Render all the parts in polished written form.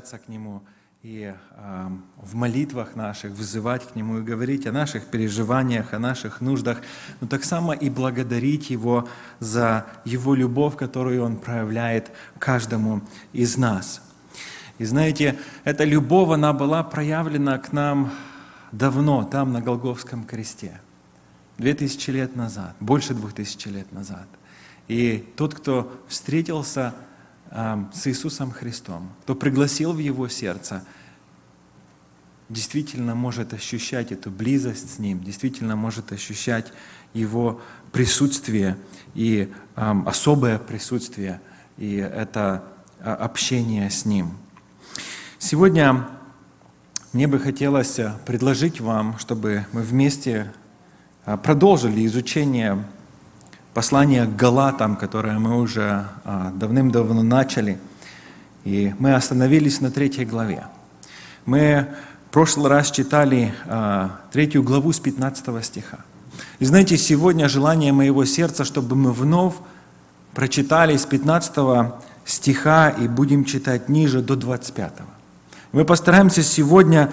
обращаться к Нему и в молитвах наших взывать к Нему и говорить о наших переживаниях, о наших нуждах, но так само и благодарить Его за Его любовь, которую Он проявляет каждому из нас. И знаете, эта любовь, она была проявлена к нам давно, там, на Голгофском кресте, 2000 лет назад, больше 2000 лет назад. И тот, кто встретился с Иисусом Христом, кто пригласил в его сердце, действительно может ощущать эту близость с Ним, действительно может ощущать Его присутствие и особое присутствие, и это общение с Ним. Сегодня мне бы хотелось предложить вам, чтобы мы вместе продолжили изучение послание к Галатам, которое мы уже давным-давно начали, и мы остановились на 3 главе. Мы в прошлый раз читали 3 главу с 15 стиха. И знаете, сегодня желание моего сердца, чтобы мы вновь прочитали с 15 стиха и будем читать ниже до 25. Мы постараемся сегодня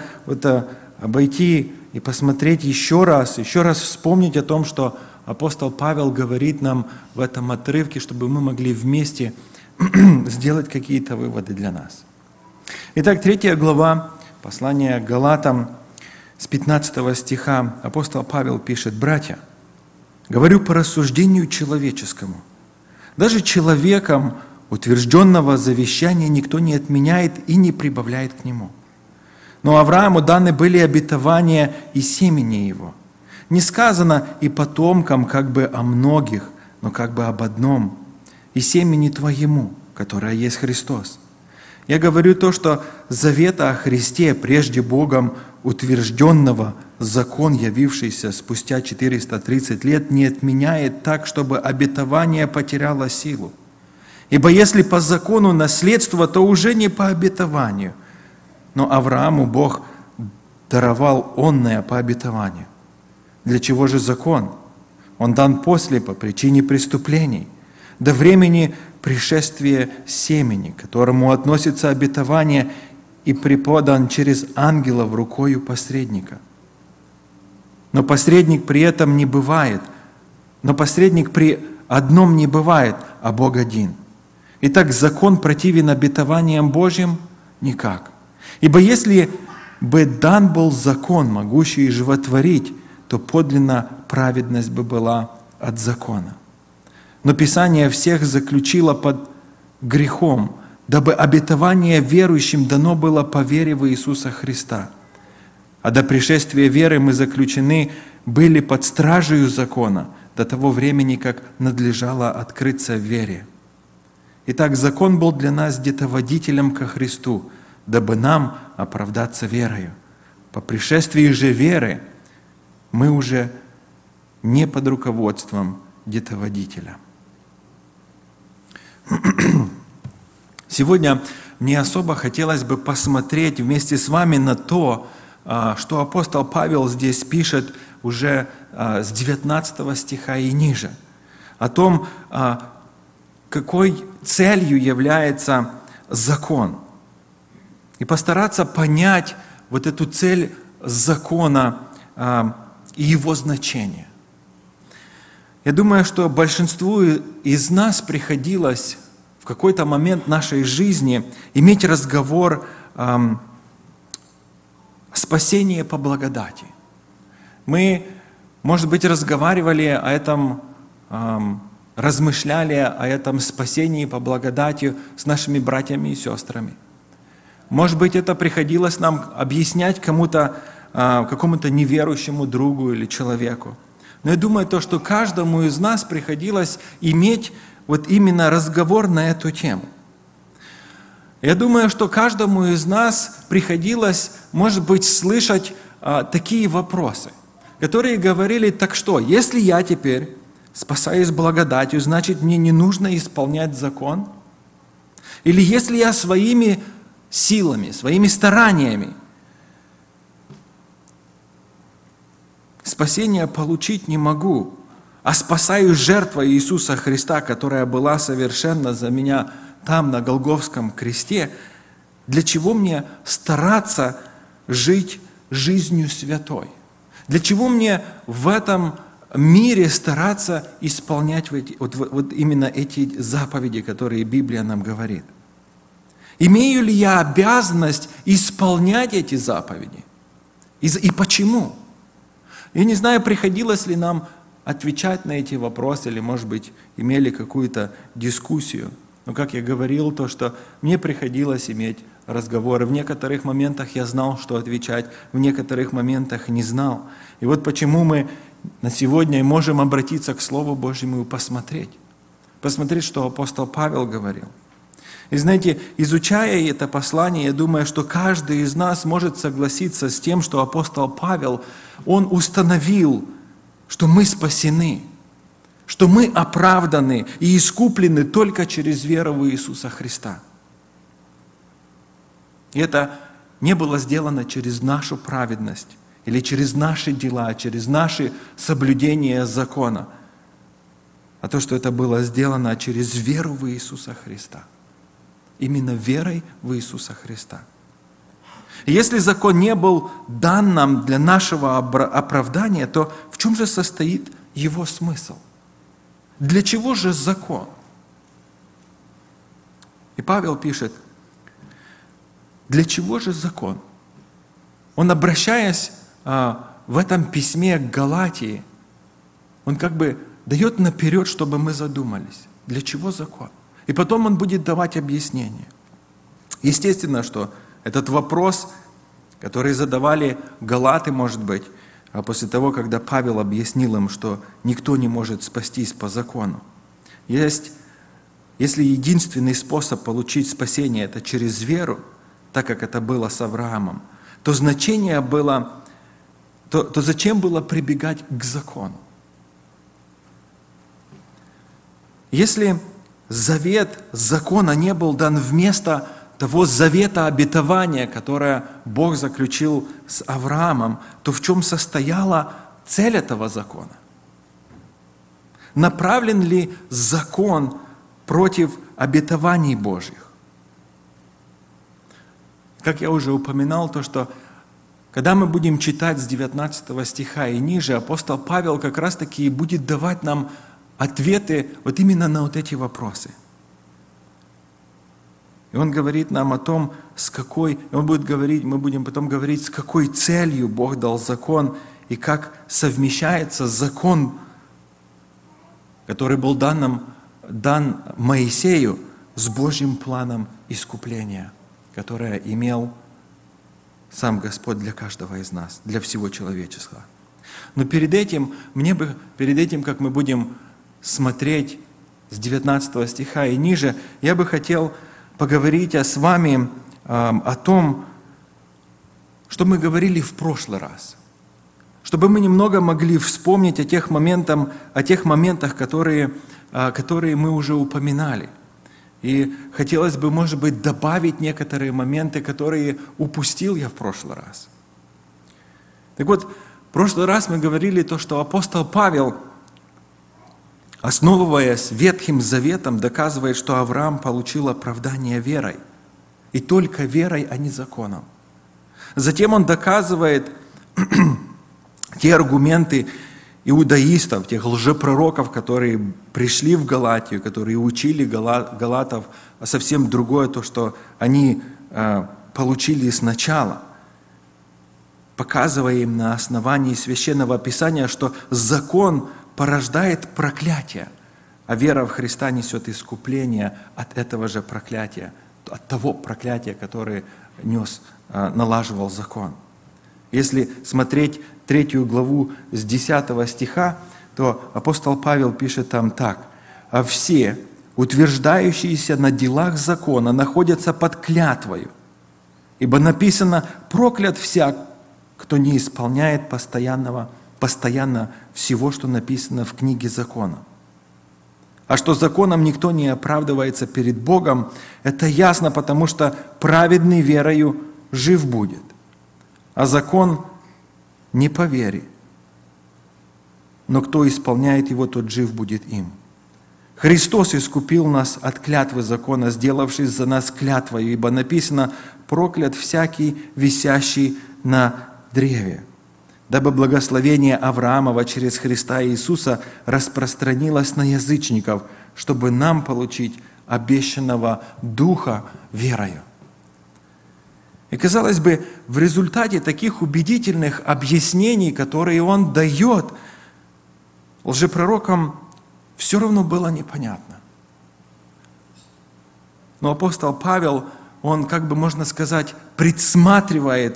обойти и посмотреть еще раз вспомнить о том, что апостол Павел говорит нам в этом отрывке, чтобы мы могли вместе сделать какие-то выводы для нас. Итак, 3 глава, послание к Галатам, с 15 стиха, апостол Павел пишет: «Братья, говорю по рассуждению человеческому, даже человеком утвержденного завещания никто не отменяет и не прибавляет к нему. Но Аврааму даны были обетования и семени его. Не сказано и потомкам как бы о многих, но как бы об одном, и семени твоему, которое есть Христос. Я говорю то, что завета о Христе, прежде Богом утвержденного, закон, явившийся спустя 430 лет, не отменяет так, чтобы обетование потеряло силу. Ибо если по закону наследство, то уже не по обетованию, но Аврааму Бог даровал онное по обетованию. Для чего же закон? Он дан после, по причине преступлений, до времени пришествия семени, к которому относится обетование, и преподан через ангелов рукою посредника. Но посредник при одном не бывает, а Бог один. Итак, закон противен обетованиям Божьим? Никак. Ибо если бы дан был закон, могущий животворить, то подлинно праведность бы была от закона. Но Писание всех заключило под грехом, дабы обетование верующим дано было по вере в Иисуса Христа. А до пришествия веры мы заключены были под стражею закона до того времени, как надлежало открыться в вере. Итак, закон был для нас где-то водителем ко Христу, дабы нам оправдаться верою. По пришествии же веры мы уже не под руководством детоводителя. Сегодня мне особо хотелось бы посмотреть вместе с вами на то, что апостол Павел здесь пишет уже с 19 стиха и ниже, о том, какой целью является закон, и постараться понять вот эту цель закона и его значение. Я думаю, что большинству из нас приходилось в какой-то момент нашей жизни иметь разговор о спасении по благодати. Мы, может быть, разговаривали о этом, размышляли о этом спасении по благодати с нашими братьями и сестрами. Может быть, это приходилось нам объяснять кому-то, какому-то неверующему другу или человеку. Но я думаю, что каждому из нас приходилось иметь вот именно разговор на эту тему. Я думаю, что каждому из нас приходилось, может быть, слышать такие вопросы, которые говорили: так что, если я теперь спасаюсь благодатью, значит, мне не нужно исполнять закон? Или если я своими силами, своими стараниями спасения получить не могу, а спасаюсь жертвой Иисуса Христа, которая была совершенна за меня там, на Голгофском кресте, Для чего мне стараться жить жизнью святой? Для чего мне в этом мире стараться исполнять вот именно эти заповеди, которые Библия нам говорит? Имею ли я обязанность исполнять эти заповеди? И почему? Я не знаю, приходилось ли нам отвечать на эти вопросы, или, может быть, имели какую-то дискуссию. Но, как я говорил, то, что мне приходилось иметь разговоры. В некоторых моментах я знал, что отвечать, в некоторых моментах не знал. И вот почему мы на сегодня можем обратиться к Слову Божьему и посмотреть. Посмотреть, что апостол Павел говорил. И знаете, изучая это послание, я думаю, что каждый из нас может согласиться с тем, что апостол Павел, он установил, что мы спасены, что мы оправданы и искуплены только через веру в Иисуса Христа. И это не было сделано через нашу праведность или через наши дела, через наше соблюдение закона, а то, что это было сделано через веру в Иисуса Христа. Именно верой в Иисуса Христа. И если закон не был дан нам для нашего оправдания, то в чем же состоит его смысл? Для чего же закон? И Павел пишет, для чего же закон? Он, обращаясь в этом письме к Галатии, он как бы дает наперед, чтобы мы задумались, для чего закон? И потом он будет давать объяснение. Естественно, что этот вопрос, который задавали галаты, может быть, после того, когда Павел объяснил им, что никто не может спастись по закону. Если единственный способ получить спасение – это через веру, так как это было с Авраамом, то значение было, то зачем было прибегать к закону? Если завет закона не был дан вместо того завета обетования, которое Бог заключил с Авраамом, то в чем состояла цель этого закона? Направлен ли закон против обетований Божьих? Как я уже упоминал, то, что когда мы будем читать с 19 стиха и ниже, апостол Павел как раз-таки будет давать нам ответы вот именно на вот эти вопросы. И он говорит нам о том, мы будем потом говорить, с какой целью Бог дал закон, и как совмещается закон, который был дан Моисею, с Божьим планом искупления, которое имел сам Господь для каждого из нас, для всего человечества. Но перед этим, как мы будем смотреть с 19 стиха и ниже, я бы хотел поговорить с вами о том, что мы говорили в прошлый раз. Чтобы мы немного могли вспомнить о тех моментах, которые мы уже упоминали. И хотелось бы, может быть, добавить некоторые моменты, которые упустил я в прошлый раз. Так вот, в прошлый раз мы говорили то, что апостол Павел, основываясь Ветхим Заветом, доказывает, что Авраам получил оправдание верой. И только верой, а не законом. Затем он доказывает те аргументы иудаистов, тех лжепророков, которые пришли в Галатию, которые учили галатов совсем другое, то, что они получили сначала, показывая им на основании Священного Писания, что закон порождает проклятие, а вера в Христа несет искупление от этого же проклятия, от того проклятия, которое налаживал закон. Если смотреть 3 главу с 10 стиха, то апостол Павел пишет там так: «А все, утверждающиеся на делах закона, находятся под клятвою, ибо написано: проклят всяк, кто не исполняет постоянно всего, что написано в книге закона. А что законом никто не оправдывается перед Богом, это ясно, потому что праведный верою жив будет. А закон не по вере, но кто исполняет его, тот жив будет им. Христос искупил нас от клятвы закона, сделавшись за нас клятвою, ибо написано: проклят всякий, висящий на древе, дабы благословение Авраамова через Христа Иисуса распространилось на язычников, чтобы нам получить обещанного Духа верою». И, казалось бы, в результате таких убедительных объяснений, которые он дает, лжепророкам все равно было непонятно. Но апостол Павел, он, как бы можно сказать, предсматривает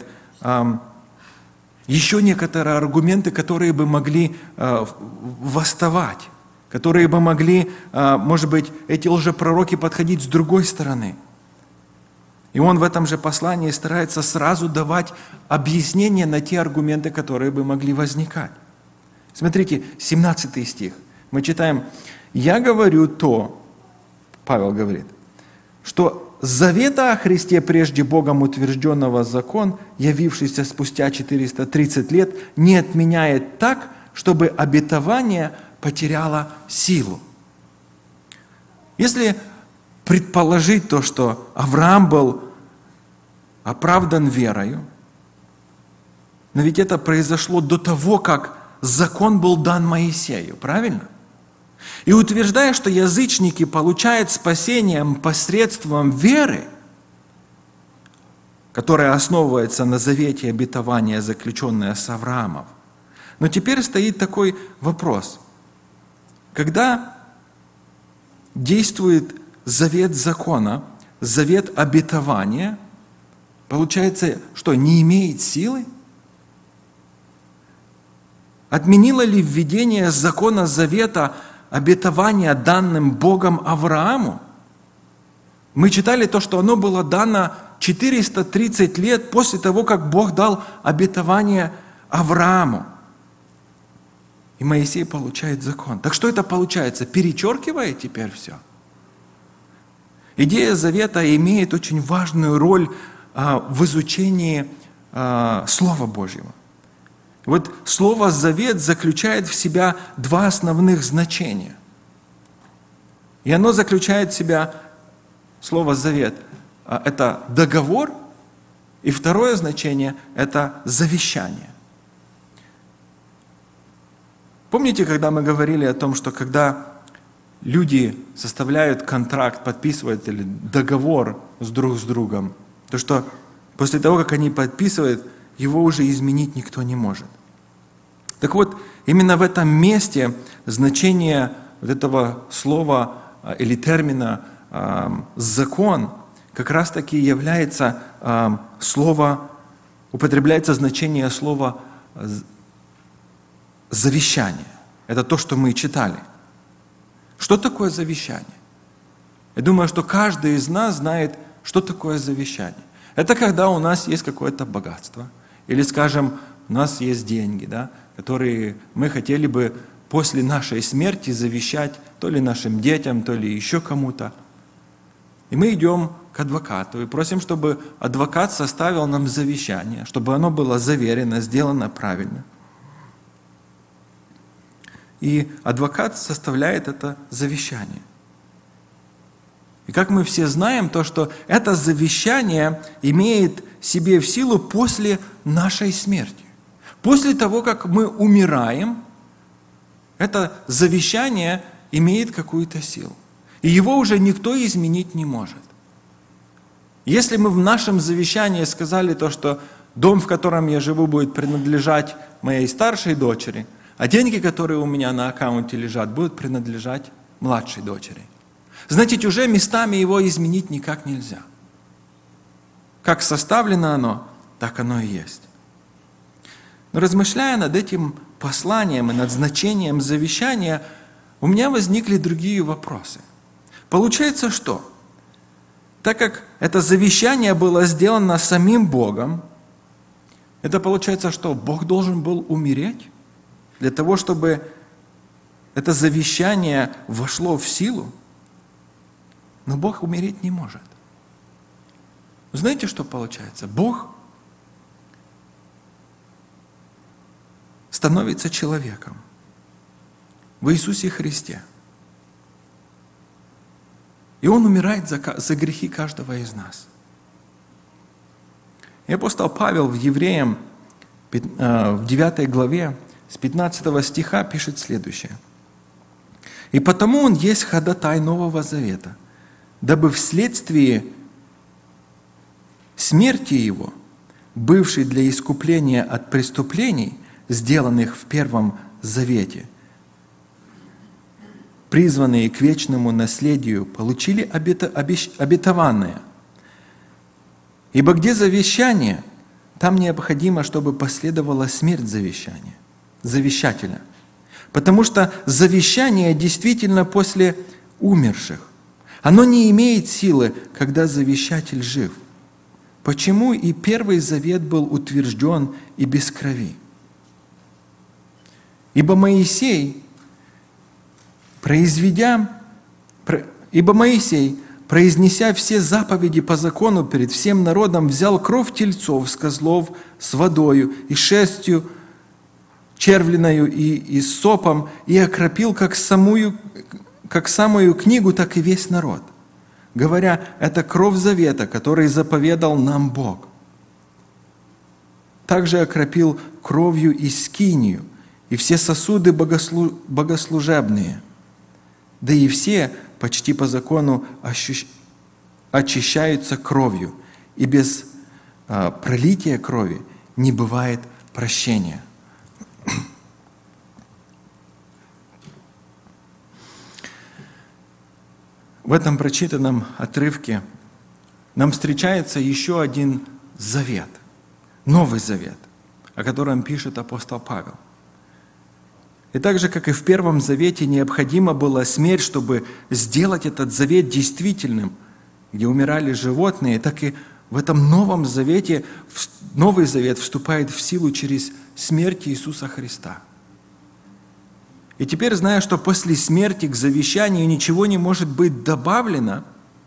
еще некоторые аргументы, которые бы могли восставать, которые бы могли, может быть, эти лжепророки подходить с другой стороны. И он в этом же послании старается сразу давать объяснения на те аргументы, которые бы могли возникать. Смотрите, 17 стих. Мы читаем: «Я говорю то», Павел говорит, «что завета о Христе, прежде Богом утвержденного закон, явившийся спустя 430 лет, не отменяет так, чтобы обетование потеряло силу». Если предположить то, что Авраам был оправдан верою, но ведь это произошло до того, как закон был дан Моисею, правильно? И утверждая, что язычники получают спасение посредством веры, которая основывается на завете обетования, заключенное с Авраамом. Но теперь стоит такой вопрос. Когда действует завет закона, завет обетования, получается, что не имеет силы? Отменило ли введение закона завета обетования, данным Богом Аврааму? Мы читали то, что оно было дано 430 лет после того, как Бог дал обетование Аврааму. И Моисей получает закон. Так что это получается? Перечеркивает теперь все? Идея завета имеет очень важную роль в изучении Слова Божьего. Вот слово «завет» заключает в себя два основных значения. И оно заключает в себя, слово «завет», это договор, и второе значение – это завещание. Помните, когда мы говорили о том, что когда люди составляют контракт, подписывают или договор друг с другом, то что после того, как они подписывают, его уже изменить никто не может. Так вот, именно в этом месте значение вот этого слова или термина «закон» как раз-таки является употребляется значение слова «завещание». Это то, что мы читали. Что такое завещание? Я думаю, что каждый из нас знает, что такое завещание. Это когда у нас есть какое-то богатство, или, скажем, у нас есть деньги, да, которые мы хотели бы после нашей смерти завещать то ли нашим детям, то ли еще кому-то. И мы идем к адвокату и просим, чтобы адвокат составил нам завещание, чтобы оно было заверено, сделано правильно. И адвокат составляет это завещание. И как мы все знаем, то, что это завещание имеет себе в силу после нашей смерти. После того, как мы умираем, это завещание имеет какую-то силу. И его уже никто изменить не может. Если мы в нашем завещании сказали то, что дом, в котором я живу, будет принадлежать моей старшей дочери, а деньги, которые у меня на аккаунте лежат, будут принадлежать младшей дочери. Значит, уже местами его изменить никак нельзя. Как составлено оно, так оно и есть. Но размышляя над этим посланием и над значением завещания, у меня возникли другие вопросы. Получается, что? Так как это завещание было сделано самим Богом, это получается, что Бог должен был умереть для того, чтобы это завещание вошло в силу? Но Бог умереть не может. Знаете, что получается? Бог становится человеком в Иисусе Христе. И Он умирает за грехи каждого из нас. И апостол Павел в Евреям, в 9 главе, с 15 стиха пишет следующее. «И потому Он есть ходатай Нового Завета, дабы вследствие смерти Его, бывшей для искупления от преступлений, сделанных в Первом Завете, призванные к вечному наследию, получили обетованное. Ибо где завещание, там необходимо, чтобы последовала смерть завещателя. Потому что завещание действительно после умерших. Оно не имеет силы, когда завещатель жив. Почему и Первый Завет был утвержден и без крови? Ибо Моисей, произнеся все заповеди по закону перед всем народом, взял кровь тельцов с козлов с водою и шерстью червленою и сопом и окропил как самую книгу, так и весь народ, говоря, это кровь завета, который заповедал нам Бог. Также окропил кровью и скинию, и все сосуды богослужебные, да и все почти по закону очищаются кровью, и без пролития крови не бывает прощения». В этом прочитанном отрывке нам встречается еще один завет, Новый Завет, о котором пишет апостол Павел. И так же, как и в Первом Завете необходима была смерть, чтобы сделать этот завет действительным, где умирали животные, так и в этом Новом Завете, Новый Завет вступает в силу через смерть Иисуса Христа. И теперь, зная, что после смерти к завещанию ничего не может быть добавлено,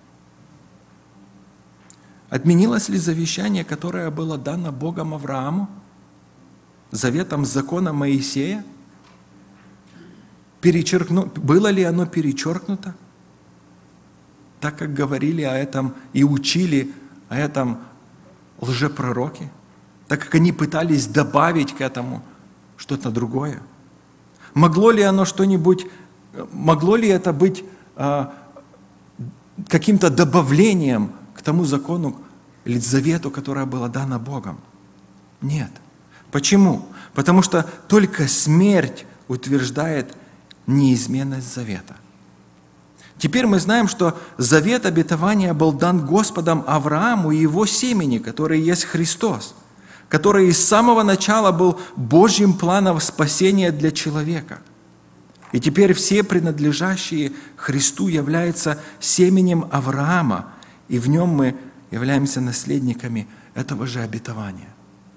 отменилось ли завещание, которое было дано Богом Аврааму, заветом закона Моисея? Было ли оно перечеркнуто? Так как говорили о этом и учили о этом лжепророки, так как они пытались добавить к этому что-то другое. Могло ли это быть каким-то добавлением к тому закону или завету, которое было дано Богом? Нет. Почему? Потому что только смерть утверждает неизменность завета. Теперь мы знаем, что завет обетования был дан Господом Аврааму и его семени, который есть Христос, который с самого начала был Божьим планом спасения для человека. И теперь все принадлежащие Христу являются семенем Авраама, и в нем мы являемся наследниками этого же обетования.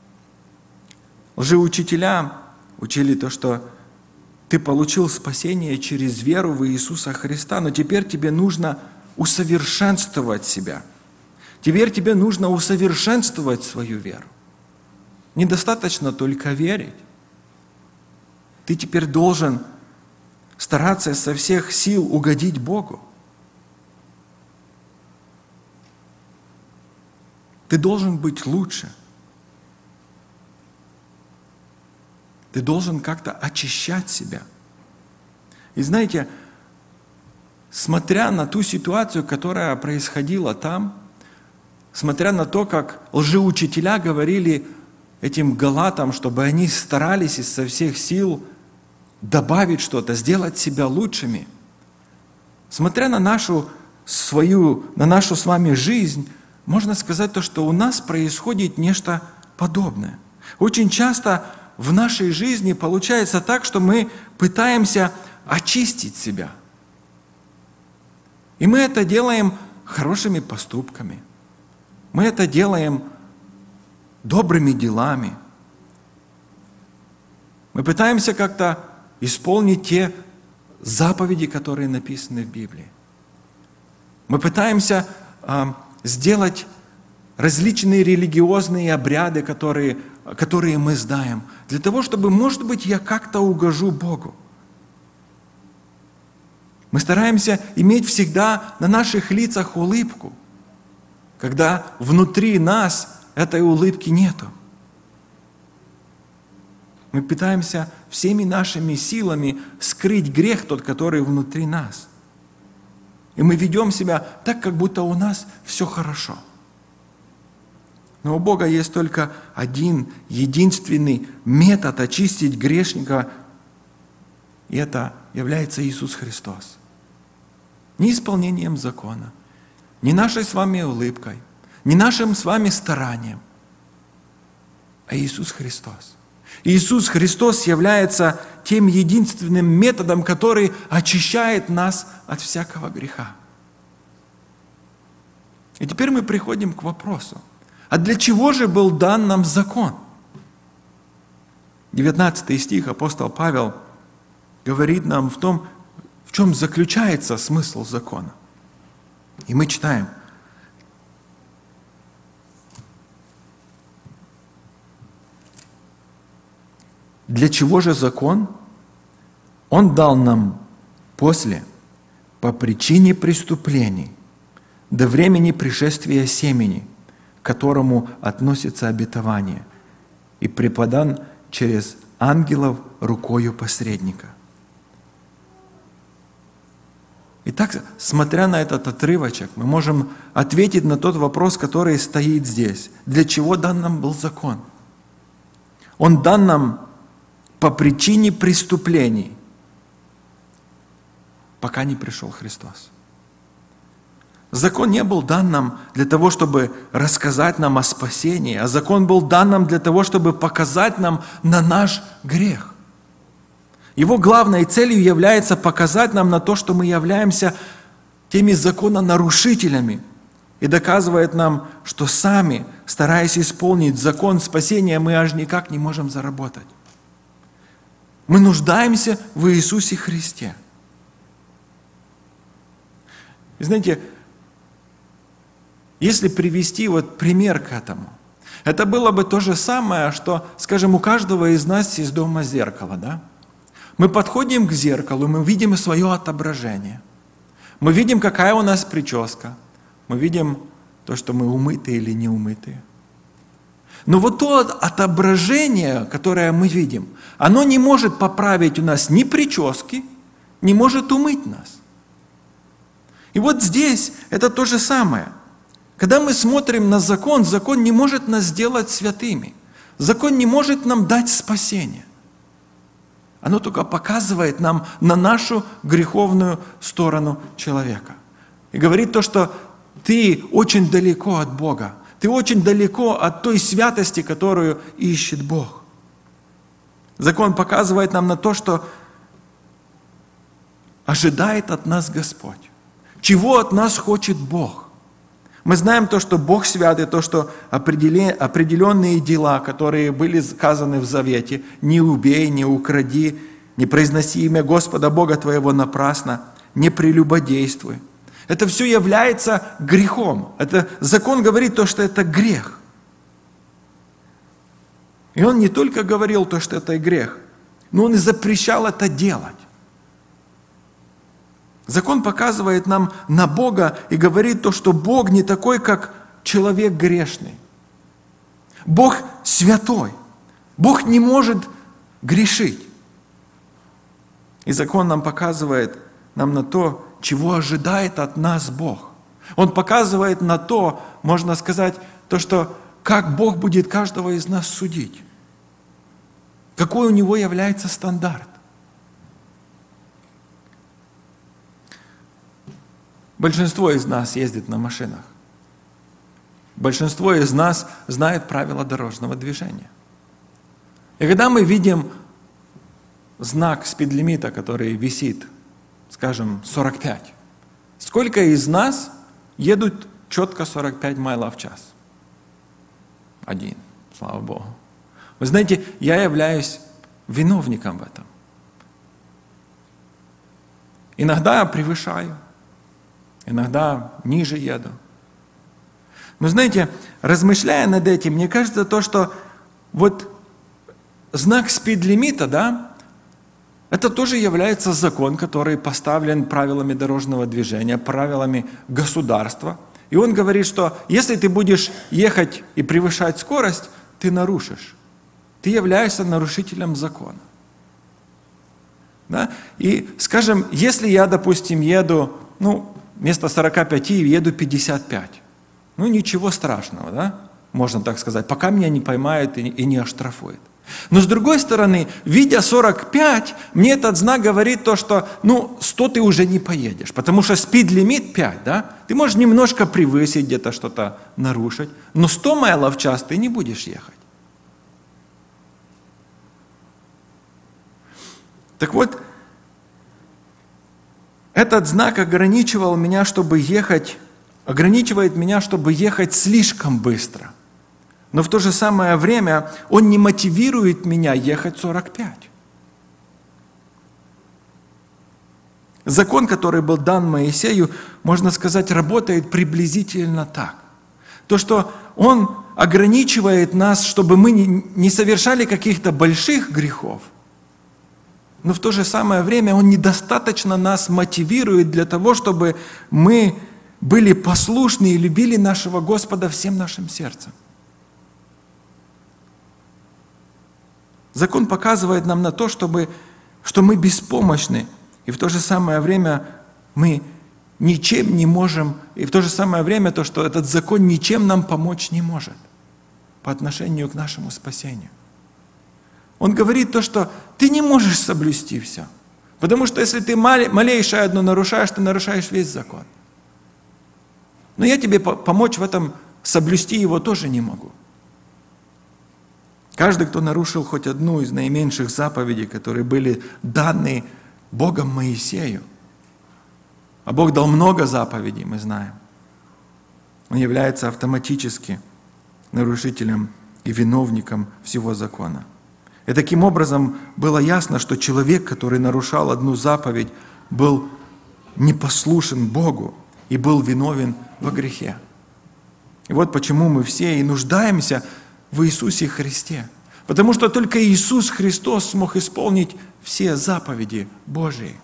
Лжеучителя учили то, что ты получил спасение через веру в Иисуса Христа, но теперь тебе нужно усовершенствовать себя. Теперь тебе нужно усовершенствовать свою веру. Недостаточно только верить. Ты теперь должен стараться со всех сил угодить Богу. Ты должен быть лучше. Ты должен как-то очищать себя. И знаете, смотря на ту ситуацию, которая происходила там, смотря на то, как лжеучителя говорили этим галатам, чтобы они старались изо всех сил добавить что-то, сделать себя лучшими, смотря на нашу с вами жизнь, можно сказать то, что у нас происходит нечто подобное. Очень часто в нашей жизни получается так, что мы пытаемся очистить себя. И мы это делаем хорошими поступками. Мы это делаем добрыми делами. Мы пытаемся как-то исполнить те заповеди, которые написаны в Библии. Мы пытаемся сделать различные религиозные обряды, которые мы знаем, для того, чтобы, может быть, я как-то угожу Богу. Мы стараемся иметь всегда на наших лицах улыбку, когда внутри нас этой улыбки нету. Мы пытаемся всеми нашими силами скрыть грех тот, который внутри нас. И мы ведем себя так, как будто у нас все хорошо. Но у Бога есть только один, единственный метод очистить грешника, и это является Иисус Христос. Не исполнением закона, не нашей с вами улыбкой, не нашим с вами старанием, а Иисус Христос. Иисус Христос является тем единственным методом, который очищает нас от всякого греха. И теперь мы приходим к вопросу, а для чего же был дан нам закон? 19 стих апостол Павел говорит нам в том, в чем заключается смысл закона. И мы читаем: для чего же закон? Он дал нам после, по причине преступлений, до времени пришествия семени, к которому относится обетование, и преподан через ангелов рукою посредника. Итак, смотря на этот отрывочек, мы можем ответить на тот вопрос, который стоит здесь. Для чего дан нам был закон? Он дан нам по причине преступлений, пока не пришел Христос. Закон не был дан нам для того, чтобы рассказать нам о спасении, а закон был дан нам для того, чтобы показать нам на наш грех. Его главной целью является показать нам на то, что мы являемся теми закононарушителями, и доказывает нам, что сами, стараясь исполнить закон спасения, мы аж никак не можем заработать. Мы нуждаемся в Иисусе Христе. И знаете, если привести пример к этому, это было бы то же самое, что, скажем, у каждого из нас есть дома зеркало, да? Мы подходим к зеркалу, мы видим свое отображение. Мы видим, какая у нас прическа. Мы видим то, что мы умытые или не умытые. Но вот то отображение, которое мы видим, оно не может поправить у нас ни прически, не может умыть нас. И вот здесь это то же самое. Когда мы смотрим на закон, закон не может нас сделать святыми. Закон не может нам дать спасение. Оно только показывает нам на нашу греховную сторону человека. И говорит то, что ты очень далеко от Бога. Ты очень далеко от той святости, которую ищет Бог. Закон показывает нам на то, что ожидает от нас Господь. Чего от нас хочет Бог. Мы знаем то, что Бог святый, то, что определенные дела, которые были сказаны в Завете, не убей, не укради, не произноси имя Господа Бога твоего напрасно, не прелюбодействуй. Это все является грехом. Закон говорит то, что это грех. И он не только говорил то, что это грех, но он и запрещал это делать. Закон показывает нам на Бога и говорит то, что Бог не такой, как человек грешный. Бог святой. Бог не может грешить. И закон нам показывает нам на то, чего ожидает от нас Бог. Он показывает на то, можно сказать, то, что как Бог будет каждого из нас судить. Какой у Него является стандарт. Большинство из нас ездит на машинах. Большинство из нас знает правила дорожного движения. И когда мы видим знак спидлимита, который висит, скажем, 45, сколько из нас едут четко 45 майлов в час? Один, слава Богу. Вы знаете, я являюсь виновником в этом. Иногда я превышаю, иногда ниже еду. Но знаете, размышляя над этим, мне кажется то, что вот знак спидлимита, да, Это тоже является закон, который поставлен правилами дорожного движения, правилами государства. И он говорит, что если ты будешь ехать и превышать скорость, ты нарушишь. Ты являешься нарушителем закона. Да? И, скажем, если я, допустим, еду, вместо 45 еду 55, ничего страшного, да? Можно так сказать, пока меня не поймают и не оштрафуют. Но с другой стороны, видя 45, мне этот знак говорит то, что 100 ты уже не поедешь, потому что спид-лимит 5, да? Ты можешь немножко превысить, где-то что-то нарушить, но 100 майлов в час ты не будешь ехать. Так вот, этот знак ограничивает меня, чтобы ехать слишком быстро. Но в то же самое время он не мотивирует меня ехать 45. Закон, который был дан Моисею, можно сказать, работает приблизительно так. То, что он ограничивает нас, чтобы мы не совершали каких-то больших грехов, но в то же самое время он недостаточно нас мотивирует для того, чтобы мы были послушны и любили нашего Господа всем нашим сердцем. Закон показывает нам на то, что мы беспомощны, и в то же самое время мы ничем не можем, и в то же самое время то, что этот закон ничем нам помочь не может по отношению к нашему спасению. Он говорит то, что ты не можешь соблюсти все, потому что если ты малейшее одно нарушаешь, ты нарушаешь весь закон. Но я тебе помочь в этом, соблюсти его тоже не могу. Каждый, кто нарушил хоть одну из наименьших заповедей, которые были даны Богом Моисею, а Бог дал много заповедей, мы знаем, он является автоматически нарушителем и виновником всего закона. И таким образом было ясно, что человек, который нарушал одну заповедь, был непослушен Богу и был виновен во грехе. И вот почему мы все и нуждаемся в Иисусе Христе. Потому что только Иисус Христос смог исполнить все заповеди Божии.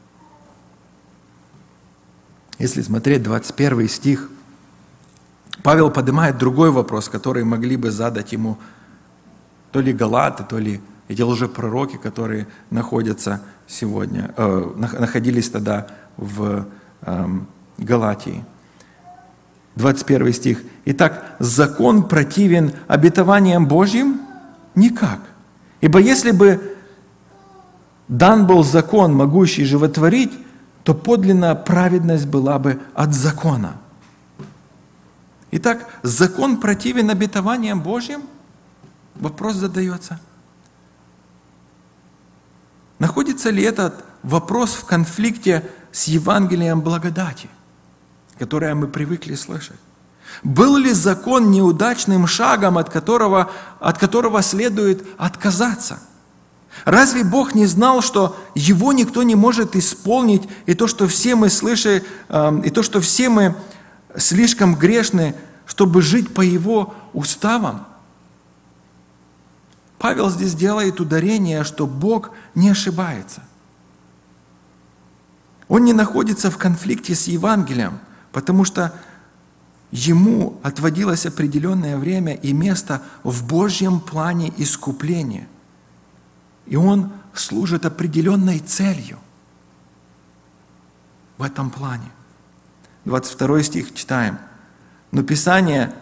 Если смотреть 21 стих, Павел поднимает другой вопрос, который могли бы задать ему то ли галаты, то ли эти лжепророки, которые находились тогда в Галатии. 21 стих. Итак, закон противен обетованиям Божьим? Никак. Ибо если бы дан был закон, могущий животворить, то подлинная праведность была бы от закона. Итак, закон противен обетованиям Божьим? Вопрос задается. Находится ли этот вопрос в конфликте с Евангелием благодати, которое мы привыкли слышать? Был ли закон неудачным шагом, от которого следует отказаться? Разве Бог не знал, что его никто не может исполнить, и то, что все мы слышим, и то, что все мы слишком грешны, чтобы жить по его уставам? Павел здесь делает ударение, что Бог не ошибается. Он не находится в конфликте с Евангелием, потому что ему отводилось определенное время и место в Божьем плане искупления. И он служит определенной целью в этом плане. 22 стих читаем. «Но Писание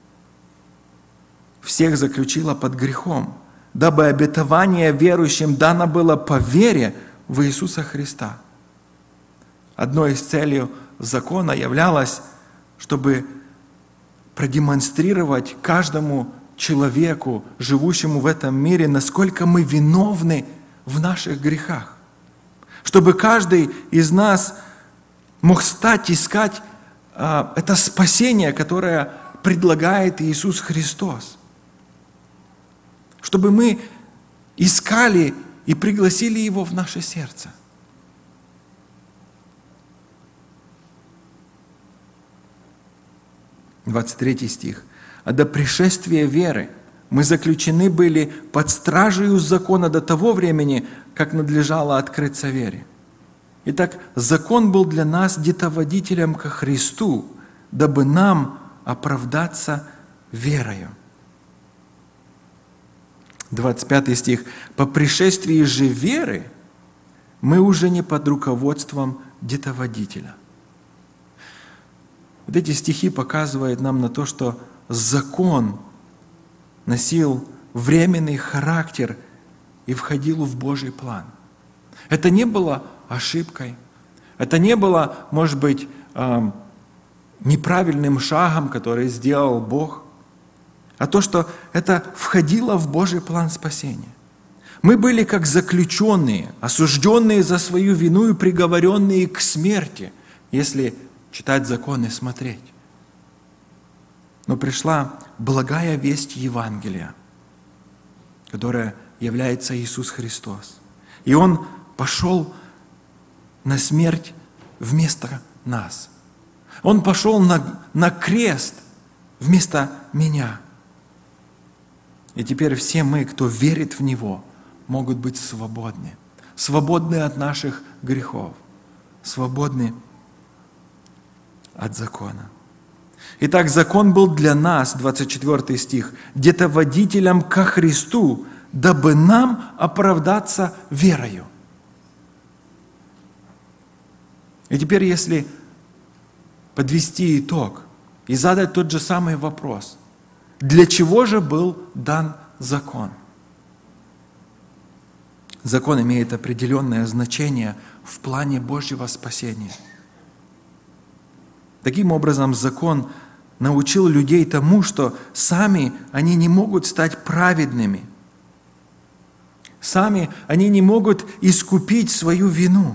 всех заключило под грехом, дабы обетование верующим дано было по вере в Иисуса Христа». Одной из целей закона являлось, чтобы продемонстрировать каждому человеку, живущему в этом мире, насколько мы виновны в наших грехах. Чтобы каждый из нас мог искать это спасение, которое предлагает Иисус Христос. Чтобы мы искали и пригласили Его в наше сердце. — 23 стих. «А до пришествия веры мы заключены были под стражею закона до того времени, как надлежало открыться вере. Итак, закон был для нас детоводителем ко Христу, дабы нам оправдаться верою. 25 стих. «По пришествии же веры мы уже не под руководством детоводителя». Вот эти стихи показывают нам на то, что закон носил временный характер и входил в Божий план. Это не было ошибкой, это не было, может быть, неправильным шагом, который сделал Бог, а то, что это входило в Божий план спасения. Мы были как заключенные, осужденные за свою вину и приговоренные к смерти, если читать закон и смотреть. Но пришла благая весть Евангелия, которая является Иисус Христос. И Он пошел на смерть вместо нас. Он пошел на крест вместо меня. И теперь все мы, кто верит в Него, могут быть свободны. Свободны от наших грехов. Свободны от закона. Итак, закон был для нас, 24 стих, детоводителем ко Христу, дабы нам оправдаться верою. И теперь, если подвести итог и задать тот же самый вопрос, для чего же был дан закон? Закон имеет определенное значение в плане Божьего спасения. Таким образом, закон научил людей тому, что сами они не могут стать праведными. Сами они не могут искупить свою вину.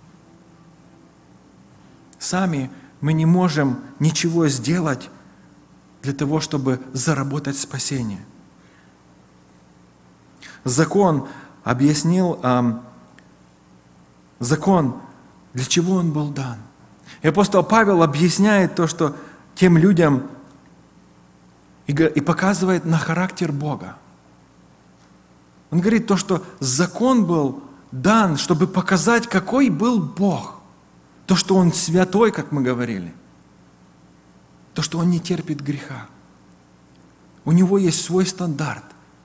Сами мы не можем ничего сделать для того, чтобы заработать спасение. Закон объяснил, закон, для чего он был дан. И апостол Павел объясняет то, что тем людям и показывает на характер Бога. Он говорит то, что закон был дан, чтобы показать, какой был Бог. То, что Он святой, как мы говорили. То, что Он не терпит греха. У Него есть свой стандарт.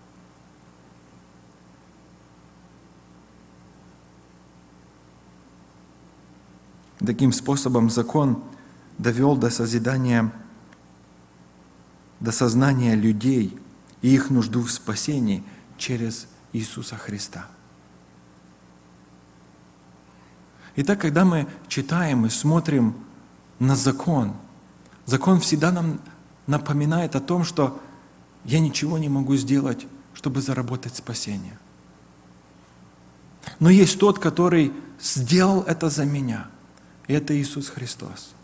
Таким способом закон довел до созидания, до сознания людей и их нужду в спасении через Иисуса Христа. Итак, когда мы читаем и смотрим на закон, закон всегда нам напоминает о том, что я ничего не могу сделать, чтобы заработать спасение. Но есть тот, который сделал это за меня. И это Иисус Христос.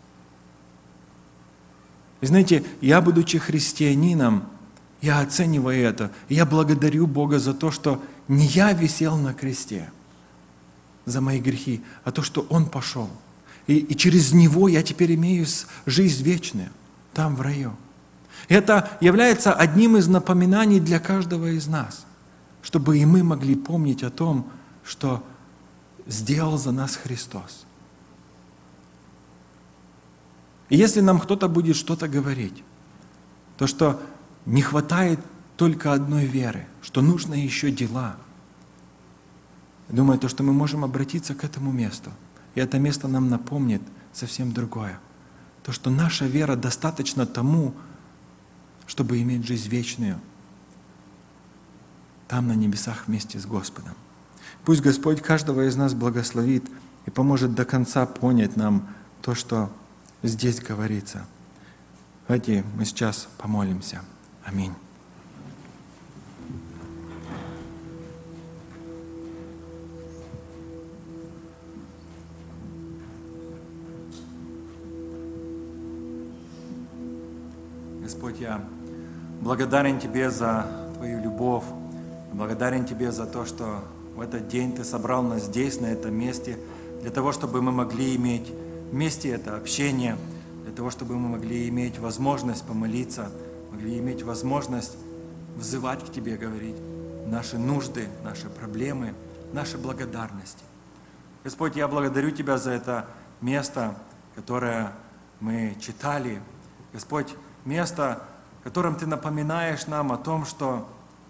И знаете, я, будучи христианином, я оцениваю это, и я благодарю Бога за то, что не я висел на кресте за мои грехи, а то, что Он пошел. И через Него я теперь имею жизнь вечную, там, в раю. И это является одним из напоминаний для каждого из нас, чтобы и мы могли помнить о том, что сделал за нас Христос. И если нам кто-то будет что-то говорить, то что не хватает только одной веры, что нужно еще дела. Думаю, то, что мы можем обратиться к этому месту. И это место нам напомнит совсем другое. То, что наша вера достаточно тому, чтобы иметь жизнь вечную там, на небесах, вместе с Господом. Пусть Господь каждого из нас благословит и поможет до конца понять нам то, что здесь говорится. Давайте мы сейчас помолимся. Аминь. Господь, я благодарен Тебе за Твою любовь, благодарен Тебе за то, что в этот день Ты собрал нас здесь, на этом месте, для того, чтобы мы могли иметь вместе это общение, для того, чтобы мы могли иметь возможность помолиться, могли иметь возможность взывать к Тебе, говорить наши нужды, наши проблемы, нашей благодарности. Господь, я благодарю Тебя за это место, которое мы читали. Господь, место, в котором Ты напоминаешь нам о том, что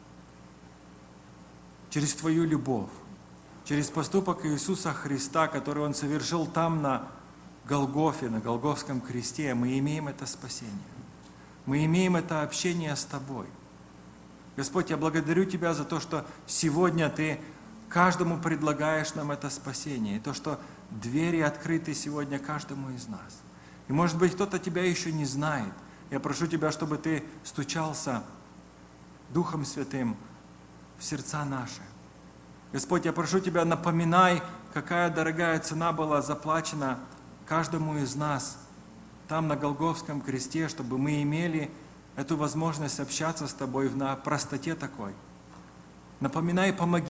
через Твою любовь, через поступок Иисуса Христа, который Он совершил там на Голгофе, на Голгофском кресте, мы имеем это спасение. Мы имеем это общение с Тобой. Господь, я благодарю Тебя за то, что сегодня Ты каждому предлагаешь нам это спасение, и то, что двери открыты сегодня каждому из нас. И, может быть, кто-то Тебя еще не знает. Я прошу Тебя, чтобы Ты стучался Духом Святым в сердца наши. Господь, я прошу Тебя, напоминай, какая дорогая цена была заплачена каждому из нас там на Голгофском кресте, чтобы мы имели эту возможность общаться с Тобой на простоте такой. Напоминай, помоги